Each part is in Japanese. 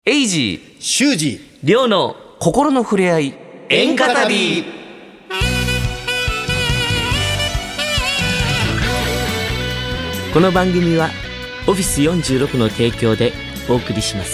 エイジー修二リョウの心の触れ合い演歌旅。この番組はオフィス46の提供でお送りします。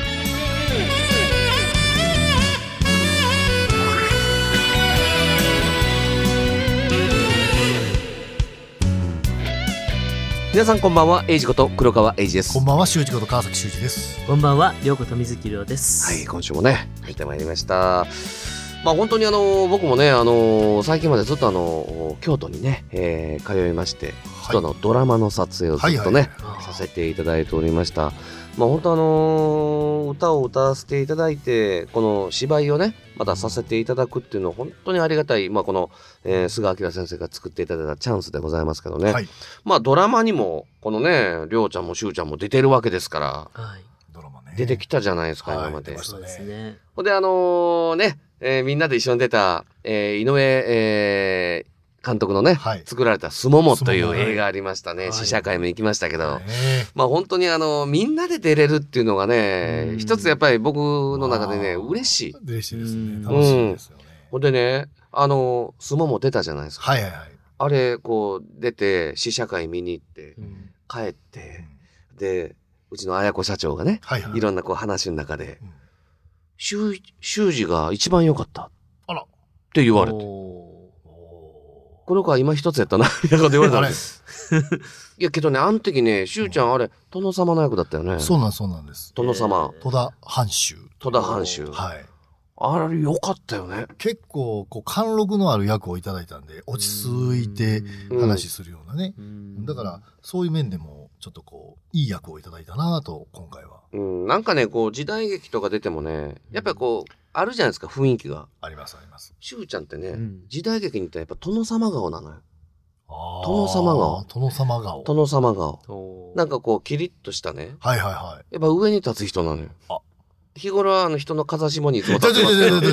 皆さんこんばんは。エイジこと黒川エイジです。 こんばんは。修二こと川崎修二です。 こんばんは。りょうこと水木亮です。 はい、今週もねやってまいりました。本当に僕もね最近までずっと京都にね、通いまして、ちょっとドラマの撮影をずっとね、させていただいておりました。本当歌を歌わせていただいて、この芝居をねまたさせていただくっていうのは本当にありがたい、この、菅明先生が作っていただいたチャンスでございますけどね、はい、ドラマにもこのねりょうちゃんもしゅうちゃんも出てるわけですから、はい、ドラマね出てきたじゃないですか、今まで。 そうですね。 ほんでみんなで一緒に出た、井上、監督のね、作られたすももという映画ありましたね。試写会も行きましたけど、本当にみんなで出れるっていうのがね、一つやっぱり僕の中でね嬉しい。 嬉しいですね。楽しいですよね。 ほんでねすもも出たじゃないですか。あれこう出て試写会見に行って、帰って、でうちの綾子社長がね、いろんなこう話の中で、修二が一番良かったって言われて、この子は今一つやったなみたいなこと言われたんです。いやけどね、あの時ね、しゅうちゃんあれ殿様の役だったよね。 そうなんです。 殿様、 戸田藩主。はい。 あれ良かったよね。 結構こう貫禄のある役をいただいたんで、落ち着いて話するようなね。だからそういう面でもちょっとこういい役をいただいたなと今回は。 なんかねこう時代劇とか出てもね、やっぱりこうあるじゃないですか、雰囲気が。 あります。 しゅうちゃんってね、時代劇に行ったらやっぱ殿様顔なのよ。殿様顔。なんかこうキリッとしたね。やっぱ上に立つ人なのよ。日頃は人の風下にいつも立って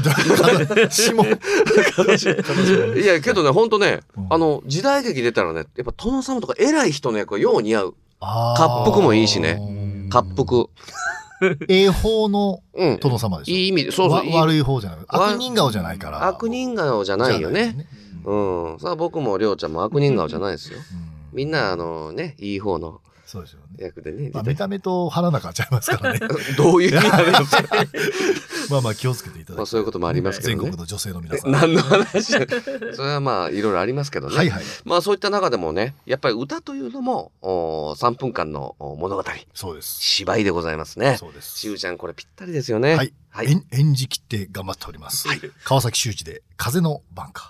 ますけど。いやけどね、ほんとね、時代劇出たらね、やっぱ殿様とか偉い人の役がよう似合う。恰幅もいいしね。恰幅。 英方の殿様でしょ。 いい意味で、そう悪い方じゃない。悪人顔じゃないから。 悪人顔じゃないよね。さあ僕もりょうちゃんも悪人顔じゃないですよ。みんないい方の役でね。 見た目と腹の中ちゃいますからね。 どういう意味なんですか。 気をつけていただきたい。 そういうこともありますけどね。 全国の女性の皆さん。 何の話。それはいろいろありますけどね。そういった中でもね、やっぱり歌というのも3分間の物語。 そうです。 芝居でございますね。 そうです。 しゅうちゃんこれぴったりですよね。 はい。演じきって頑張っております。川崎修二で風の挽歌。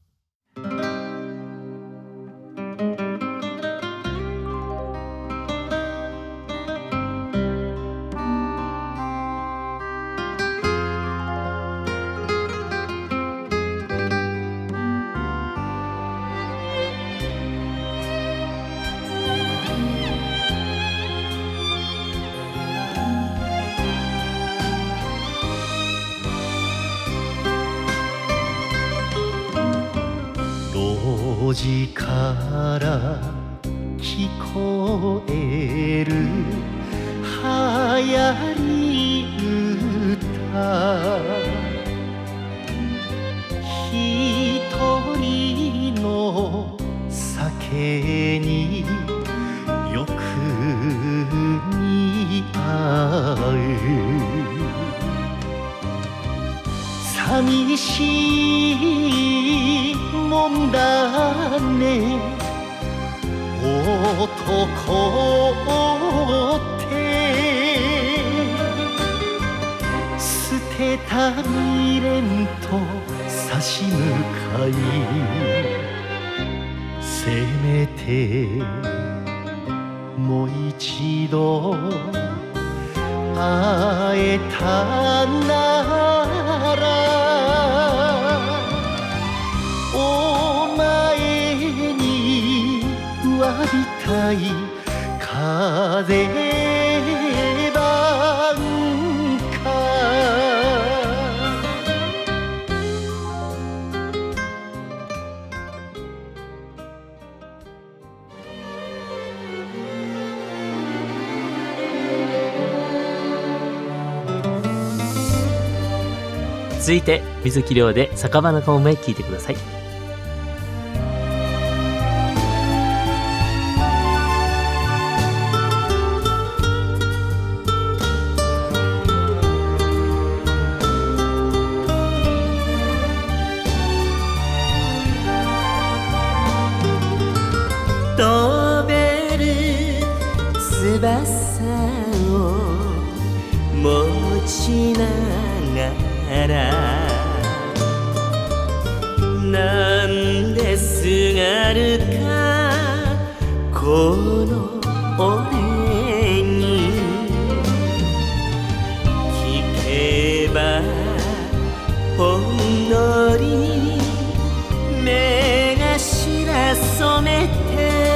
路地から聞こえる流行り歌、一人の酒によく似合う寂しいもんだね男って捨てた未練と差し向かいせめてもう一度会えたならお前に詫びたい風挽歌。 続いて水木亮で酒場仲間へ聞いてください。 飛べる翼を持ちながらなんですがるかこの俺に聞けばほんのり目頭染めて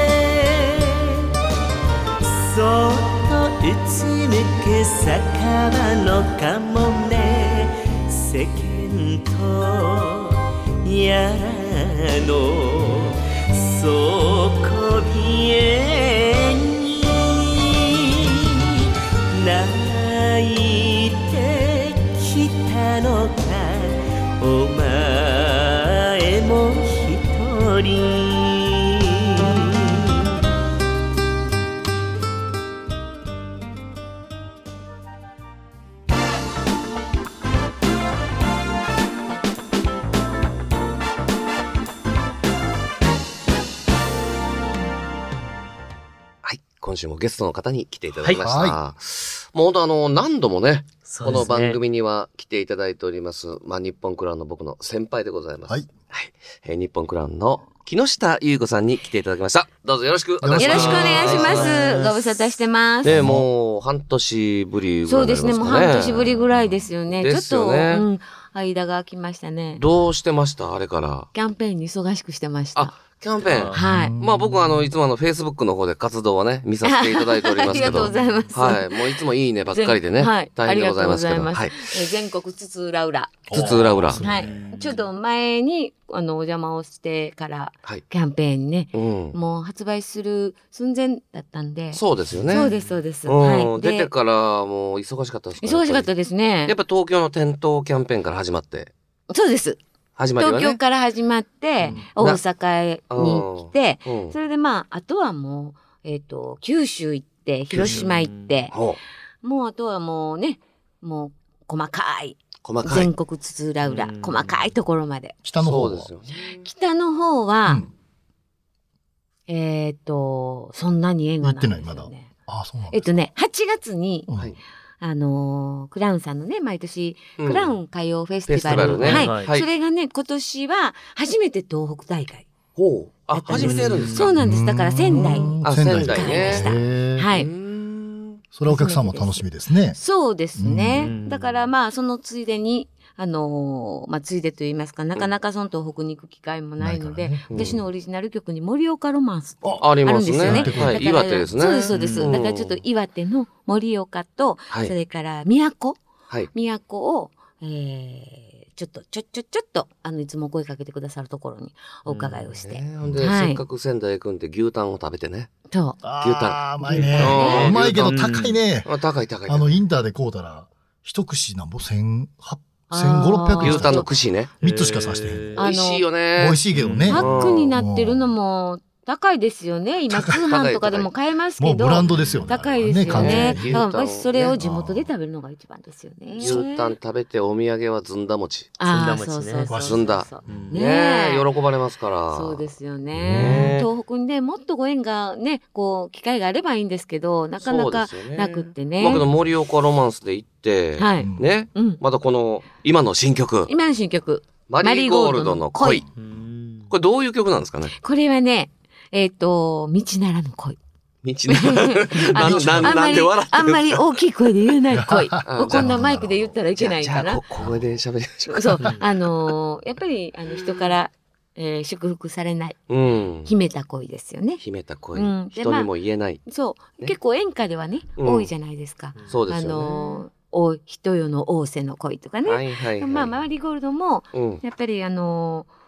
そっとうつむく酒場のかもめ世間とやらの底冷えに泣いてきたのかお前も一人今週もゲストの方に来ていただきました。 はもう本当何度もね、 そうですねこの番組には来ていただいております。日本クラウンの僕の先輩でございます。 はい。 日本クラウンの木下優子さんに来ていただきました。どうぞよろしくお願いします。 よろしくお願いします。ご無沙汰してます。 ね、もう半年ぶりぐらそいうになりますかね。 ですね、もう半年ぶりぐらいですよね。 ですよねちょっと、間が空きましたね。 どうしてましたあれから。 キャンペーンに忙しくしてました。 キャンペーン。 はい。 僕はいつもFacebook の方で活動はね、見させていただいておりますけど。 ありがとうございます。 はい。もういつもいいねばっかりでね。 はい。 大変でございますけど。 ありがとうございはい。 ます。全国津々浦々。 つつ裏裏。 はい。ちょっと前に、お邪魔をしてから、 はい。 キャンペーンね、 うん。 もう発売する寸前だったんで。 そうですよね。 そうです、そうです。 うん。出てで、 からもう忙しかったですか。 忙しかったですねやっ。ぱ東京の店頭キャンペーンから始まって。 そうです。 始まりはね。 東京から始まって、大阪に来て、 うん。 それであとはもう、九州行って、広島行って、 ほう。 もうあとはもうね、もう細かい、 細かい。 全国津々浦々、細かいところまで。 北の方はそうですよね。 北の方は、 うんそんなに縁がないんですよ行ってないまだね。 あ、そうなんだ。 8月に、 うんはい。 クラウンさんのね、毎年、 うんクラウン歌謡フェスティバル。 フェスティバルねはい。 はいそれがね、今年は初めて東北大会。 ほう。 やったんです初めてやるんですか。 そうなんです。だから仙台に。 あ、仙台ね。 へーはいうーんそれはお客さんも楽しみですね。 そうですうね。 んだからそのついでに、ついでと言いますか、なかなかその東北に行く機会もないので、 ないらね私のオリジナル曲に盛岡ロマンスってありますね。 あるんですよね。 はい。岩手ですね。 そうです、そうです。 んだからちょっと岩手の盛岡と、 はいそれから宮古はい。 を、ちょっと、いつも声かけてくださるところにお伺いをして。 ねほんで、 はいせっかく仙台行くんで牛タンを食べてね。 と、 牛タンああ、うまいねうん。 うまいけど高いね。 高い高い。 インターで買うたら、一串なんぼ1500、 あー 1600円牛タンの串ね。 3つしか刺してへん。 あの美味しいよね。 美味しいけどね。 パックになってるのも高いですよね。今、通販とかでも買えますけど。 もうブランドですよね。 高いですよね。 完全にだからそれを地元で食べるのが一番ですよね。 牛タン食べてお土産はずんだ餅。 ああ、 ずんだ餅ねそうそうそうそう。 ずんだうんねえ喜ばれますから。 そうですよねね。東北にね、もっとご縁がね、機会があればいいんですけど、なかなかそうですよねなくってね。 僕の盛岡ロマンスで行って、 はい。 ね、 うん。 またこの、今の新曲、 今の新曲。 マリーゴールドの恋。 うんこれどういう曲なんですかね。 これはね、道ならぬ恋。 道なんで笑ってあんまり大きい声で言えない恋。 あこんなマイクで言ったらいけないじゃあかな。 小声で喋りましょうか。 そう。やっぱり、人から、祝福されない、 うん。 秘めた恋ですよね。 秘めた恋。 うんで人にも言えない。 そう。 ね結構演歌ではね、 うん多いじゃないですか。 そうですよ人よの仰せの恋とかね。 ね。 はいはいはい。 マリーゴールドも、 うん。 やっぱり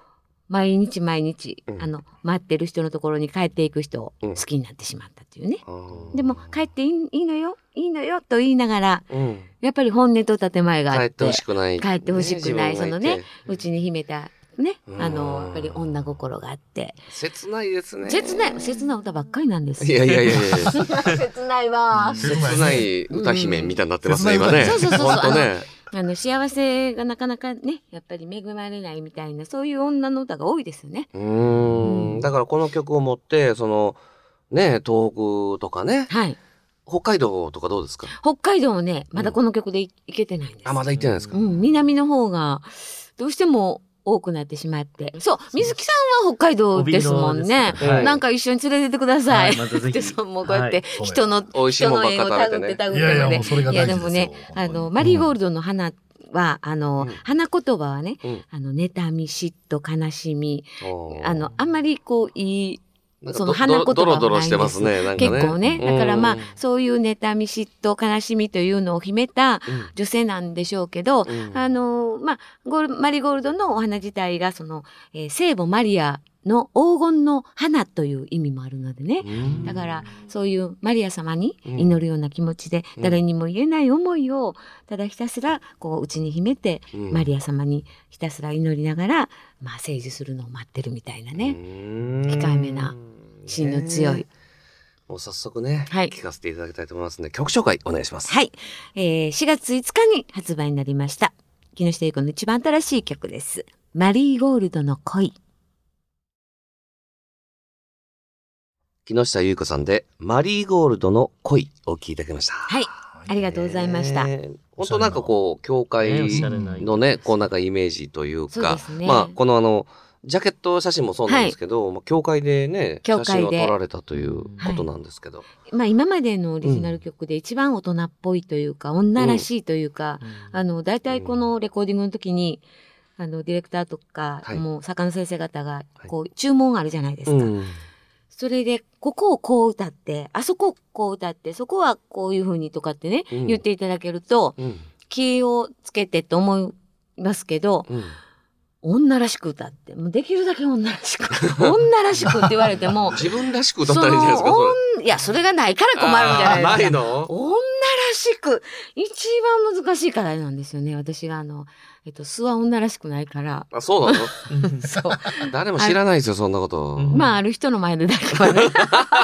毎日毎日、 うん待ってる人のところに帰っていく人を好きになってしまったっていうね。でも帰っていいのよいいのよと言いながらやっぱり本音と建前があって帰ってほしくない。 帰ってほしくない、そのねう内に秘めたねやうんっぱり女心があって切ないですね。 切ない歌ばっかりなんですいやいやいやいや。 切ないわ切ない歌姫みたいになってますね、今ね。 そうそうそうそうほんとね。 幸せがなかなかねやっぱり恵まれないみたいなそういう女の歌が多いですよね。 だからこの曲を持ってそのね東北とかね、 はい。 北海道とかどうですか？ 北海道もねまだこの曲でいけてないんです。 あ、まだ行ってないですか？ 南の方がどうしても多くなってしまって。そう、水木さんは北海道ですもんね。 帯広ですはいなんか一緒に連れてってください。 はいまたぜひでそうもうこうやってはい人の、 美味しいもんばっか人の食べてね絵を手繰っていやいやねもうそれが大事ですよでもね、 本当にマリーゴールドの花は、 ん花言葉はね、 うん妬み、嫉妬、悲しみ、 おーあんまりこういい、 なんかその花言葉ドロドロしてはないんですますね。なんかね。 結構ね。だからまあうん、 そういう妬み、嫉妬、悲しみというのを秘めたうん女性なんでしょうけど、 うんまあ、マリーゴールドのお花自体が、聖母マリアの黄金の花という意味もあるのでね。 うんだから、そういうマリア様にうん祈るような気持ちで、 うん誰にも言えない思いを、ただひたすら、こう、内に秘めて、 うんマリア様にひたすら祈りながら、まあ、成就するのを待ってるみたいなね。控えめな芯の強い。 もう早速ね、 はい聞かせていただきたいと思いますので、曲紹介お願いします。 はい。4月5日に発売になりました。木下ゆう子の一番新しい曲です。マリーゴールドの恋。 木下ゆう子さんで、マリーゴールドの恋を聞いていただきました。 はい。ありがとうございました。 本当なんかこう、教会おしゃれなのね、こうなんかイメージというかそうで、すね。 まあ、このジャケット写真もそうなんですけど、まあ教会でね、 教会で写真を撮られたということなんですけど。 まあ今までのオリジナル曲で一番大人っぽいというか、女らしいというか、大体このレコーディングの時に、ディレクターとか、 はいもう作家の先生方が、こう、注文あるじゃないですか。 うんそれで、ここをこう歌って、あそこをこう歌って、そこはこういう風にとかってね、 うん言っていただけると、 うん気をつけてと思いますけど、 うん女らしく歌って、もうできるだけ女らしく、女らしくって言われても、 自分らしく歌ったらいいんじゃないですか、それ。 いや、それがないから困るんじゃないですか。 ないの女らしく、一番難しい課題なんですよね。私が素は女らしくないから。 あ、そうなのそう。 誰も知らないですよ、そんなこと。 うんまあ、ある人の前でだけはね。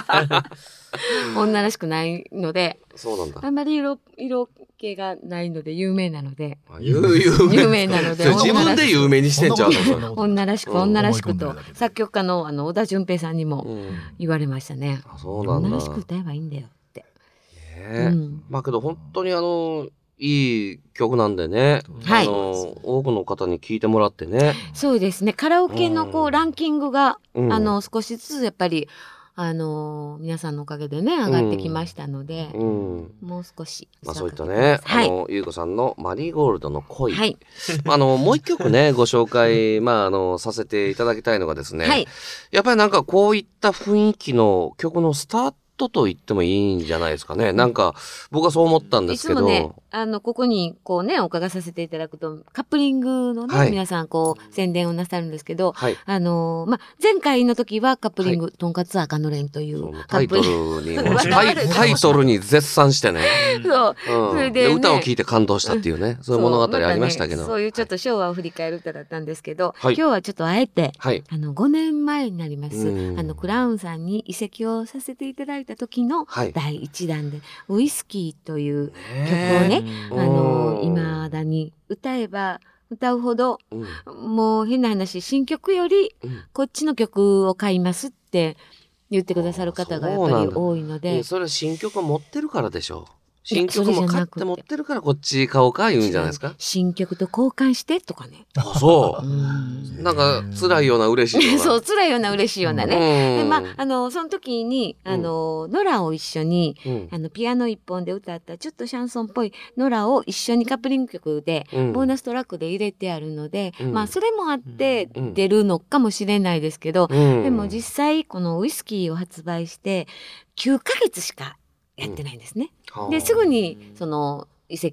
女らしくないので、 そうなんだ。 あんまり色気がないので有名なので、 あ有名有名なのでそれ自分で有名にしてんちゃうのそれ女らしく、 うん女らしくと思い込んでるだけ、で作曲家の小田淳平さんにもうん言われましたね。 あそうなんだ。 女らしく歌えばいいんだよって。 ねうんまあけど本当にいい曲なんでね。 はい多くの方に聴いてもらってね。 そうですね。カラオケのうんランキングが、 うん少しずつやっぱり、皆さんのおかげでね、上がってきましたので、 うん。 もう少し。 まあそういったね、 はい。 ゆうこさんのマリーゴールドの恋。 はい。 もう一曲ね、ご紹介、させていただきたいのがですね。 はい。 やっぱりなんかこういった雰囲気の曲のスタートと言ってもいいんじゃないですかね。なんか、僕はそう思ったんでいすけど。 つもね、ここにこうね、お伺いさせていただくと、カップリングのね、 はい皆さんこう、宣伝をなさるんですけど、 はい。 前回の時はカップリング、とんかつ赤のれんというそのタイトルに、 わかるタイトルに絶賛してね。 そう。 うんそれでね歌を聴いて感動したっていうね、そういう物語ありましたけど。 そうそういうちょっと昭和を振り返る歌だったんですけど、 はい今日はちょっとあえて、 はい。 5年前になります、 うんクラウンさんに移籍をさせていただいた時のはい第1弾で、ウイスキーという曲をねね、 うん未だに歌えば歌うほど、 うんもう変な話、新曲よりうんこっちの曲を買いますって言ってくださる方がやっぱり多いので、 それは新曲を持ってるからでしょう。 いや新曲も買って持ってるからこっち買おうか言うんじゃないですか。 新曲と交換してとかね。 あ、そうう。 んなんか辛いような嬉しいような。 そう、辛いような嬉しいようなね。で、 うんまあ、その時に、ノラを一緒に、 うんピアノ一本で歌ったちょっとシャンソンっぽいノラを一緒にカップリング曲で、 うんボーナストラックで入れてあるので、 うんまあそれもあってうん出るのかもしれないですけど、 うんでも実際このウイスキーを発売して9ヶ月しかやってないんですね。 はあで、すぐにその移籍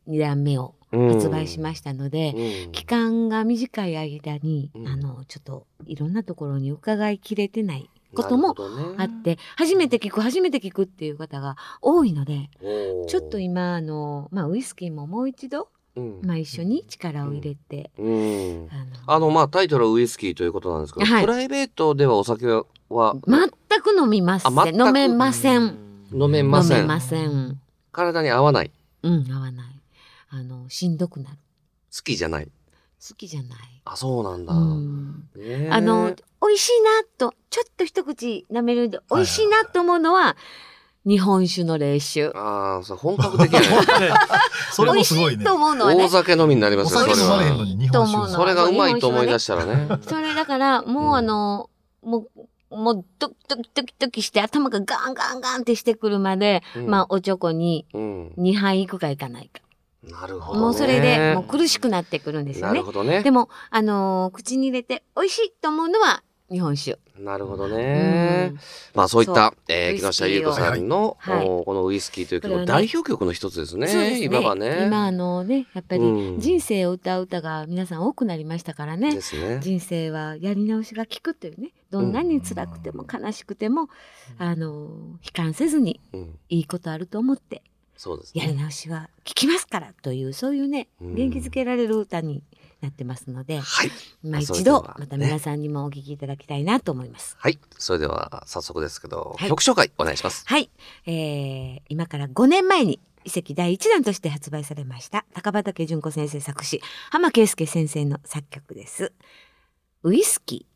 2段目を発売しましたので、期間が短い間に、ちょっといろんなところに伺いきれてないこともあって、初めて聞くっていう方が多いので、ちょっと今ウイスキーももう一度、一緒に力を入れて、 タイトルはウイスキーということなんですけど、プライベートではお酒は全く飲みません。飲めません。 体に合わない。 合わない。しんどくなる。 好きじゃない。あ、そうなんだ。 美味しいなと、ちょっと一口舐めるで美味しいなと思うのは、日本酒の冷酒。 ああ、そう、本格的やね。 それもすごいね。 美味しいと思うのはね。 大酒飲みになりますよ、それお酒飲まれへんのに日本酒。 それがうまいと思い出したらね。 それだから、もうドキドキして頭がガンガンガンってしてくるまで、おちょこに2杯いくかいかないか。 なるほどね。 もうそれでもう苦しくなってくるんですよね。 なるほどね。 でも、口に入れて美味しいと思うのは日本酒。 なるほどね。そういった、木下ゆう子さんの、このウイスキーという曲の代表曲の一つですね。 そうですね。 今はね。 今やっぱり人生を歌う歌が皆さん多くなりましたからね。 ですね。 人生はやり直しが効くというね。どんなに辛くても悲しくても、悲観せずにいいことあると思って、 そうですね。 やり直しは効きますからという、そういうね、元気づけられる歌になってますので、一度また皆さんにもお聴きいただきたいなと思います。 はい。それでは早速ですけど、曲紹介お願いします。 はい。今から5年前に遺跡第1弾として発売されました高畑純子先生作詞、浜圭介先生の作曲です。ウイスキー。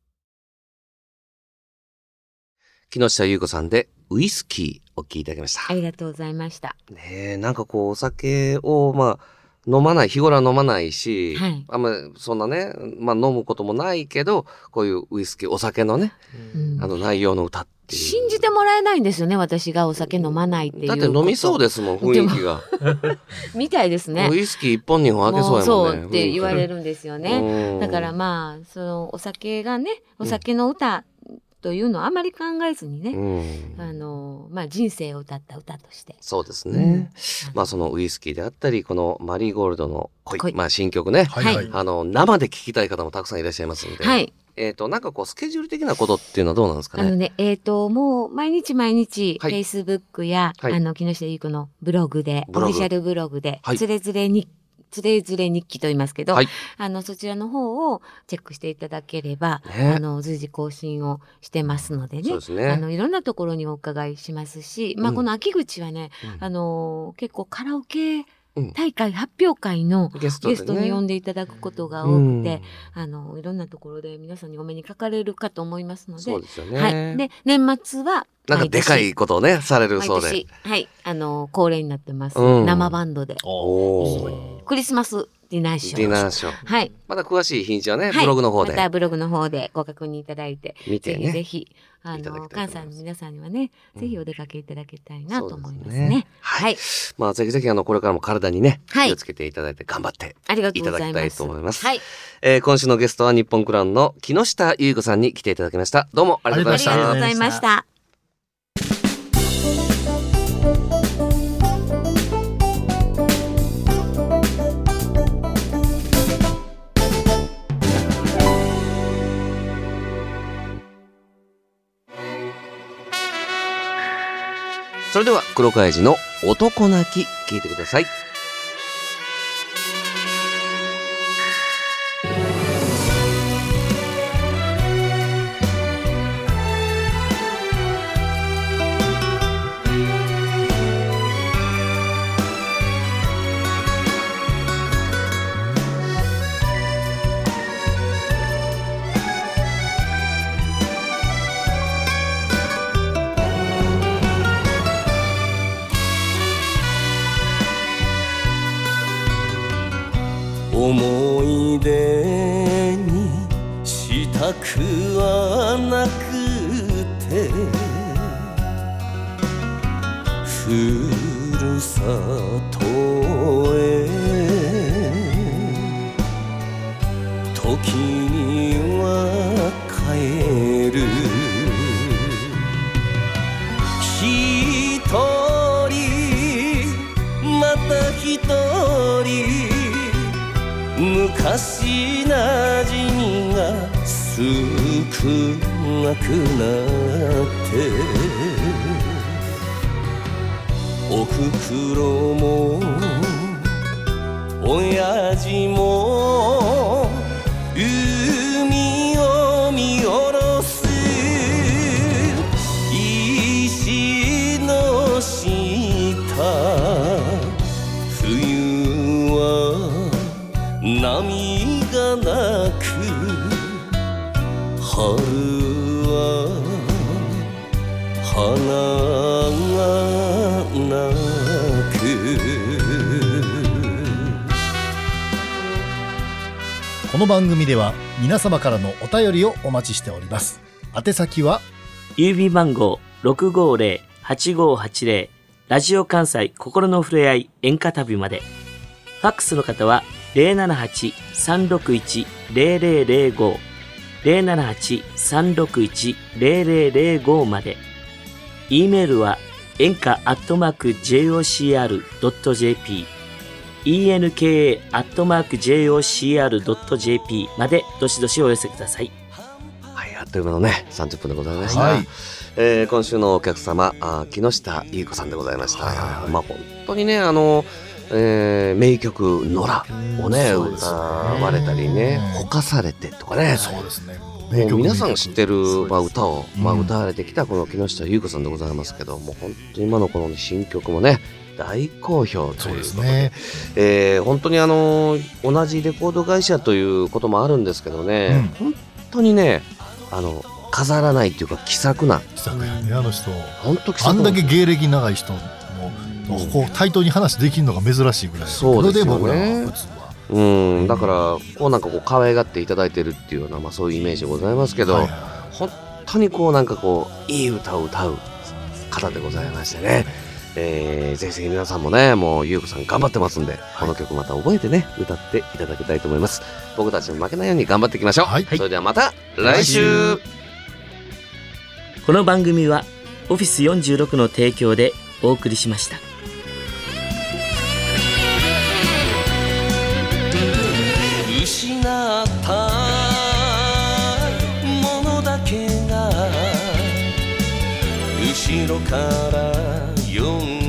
木下ゆう子さんでウイスキーお聴きいただきました。 ありがとうございました。 なんかお酒を飲まない、日頃は飲まないし、あんまそんなね、飲むこともないけど、こういうウイスキー、お酒のね、内容の歌っていう。 信じてもらえないんですよね、私がお酒飲まないっていう。 だって飲みそうですもん、雰囲気が。 みたいですね。 ウイスキー1本2本開けそうやもんね。 そうって言われるんですよね。だからそのお酒がね、お酒の歌、というのをあまり考えずにね、人生を歌った歌として。 そうですね。そのウイスキーであったり、このマリーゴールドの恋、新曲ね、生で聴きたい方もたくさんいらっしゃいますので、なんかスケジュール的なことっていうのはどうなんですかね。 もう毎日、Facebook や、木下ゆう子のブログで、オフィシャルブログで、つれづれ日記と言いますけど、そちらの方をチェックしていただければ、随時更新をしてますのでね、いろんなところにお伺いしますし、この秋口はね、結構カラオケ大会発表会のゲストに呼んでいただくことが多くて、いろんなところで皆さんにお目にかかれるかと思いますので、 そうですよね。 で、年末はなんかでかいことをね、されるそうで。 恒例になってます。生バンドで。クリスマスディナーショー。 また詳しい日にちはね、ブログの方で。 またブログの方でご確認いただいて、 見てね。 ぜひ、関西の皆さんにはね、ぜひお出かけいただきたいなと思いますね。はい。 ぜひぜひこれからも体にね、気をつけていただいて頑張っていただきたいと思います。今週のゲストは日本クラウンの木下ゆう子さんに来ていただきました。どうもありがとうございました。 ありがとうございました。 それでは黒貝寺の男泣き聞いてください。 思い出にしたくはなくてふるさとへ時には帰る一人また一人より昔なじみが少なくなっておふくろも親父も海を見下ろす石の下冬は波がなく春は花が鳴く。 この番組では皆様からのお便りをお待ちしております。宛先は郵便番号 650-8580 ラジオ関西心のふれあい演歌旅まで。ファックスの方は 078-361-0005 078-361-0005 まで。E メールは演歌@jocr.jp enka@jocr.jp までどしどしお寄せください。 はい、あっという間のね30分でございました、 はい今週のお客様木下ゆう子さんでございました、まあ本当にね名曲「野良」をね歌われたりね「ほかされて」とかね、 そうですね、 もう皆さん知ってる、歌を、歌われてきたこの木下ゆう子さんでございますけども、本当に今のこの新曲もね大好評ということで、本当に同じレコード会社ということもあるんですけどね、本当にね飾らないっていうか気さくな、 気さくやね、あの人本当気さくな、 あんだけ芸歴長い人もこう対等に話できるのが珍しいぐらい。 そうですよね。 僕らは普通はだからこうなんかこう可愛がっていただいてるっていうような、まあ、そういうイメージでございますけど、本当にこうなんかこういい歌を歌う方でございましてね、ぜひぜひ皆さんもね、もうゆうこさん頑張ってますんで、この曲また覚えてね歌っていただきたいと思います。僕たちも負けないように頑張っていきましょう、それではまた来週。 この番組はオフィス46の提供でお送りしました。 失ったものだけが後ろから呼ん